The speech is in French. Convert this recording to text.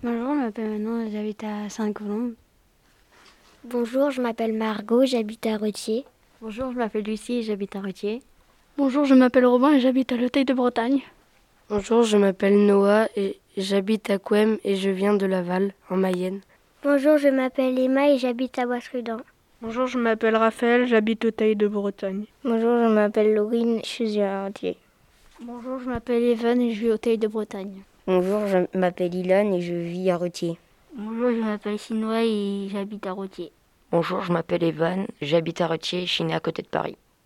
Bonjour, je m'appelle Manon, j'habite à Sainte-Colombe. Bonjour, je m'appelle Margot, j'habite à Retier. Bonjour, je m'appelle Lucie et j'habite à Retier. Bonjour, je m'appelle Robin et j'habite à l'Auteuil de Bretagne. Bonjour, je m'appelle Noah et j'habite à Couëmes et je viens de Laval, en Mayenne. Bonjour, je m'appelle Emma et j'habite à Bois-Trudent. Bonjour, je m'appelle Raphaël, j'habite au Auteuil de Bretagne. Bonjour, je m'appelle Laurine, je suis à Retier. Bonjour, je m'appelle Evan et je vis au Auteuil de Bretagne. Bonjour, je m'appelle Ilan et je vis à Retier. Bonjour, je m'appelle Sinois et j'habite à Retier. Bonjour, je m'appelle Evan, j'habite à Retier et je suis né à côté de Paris.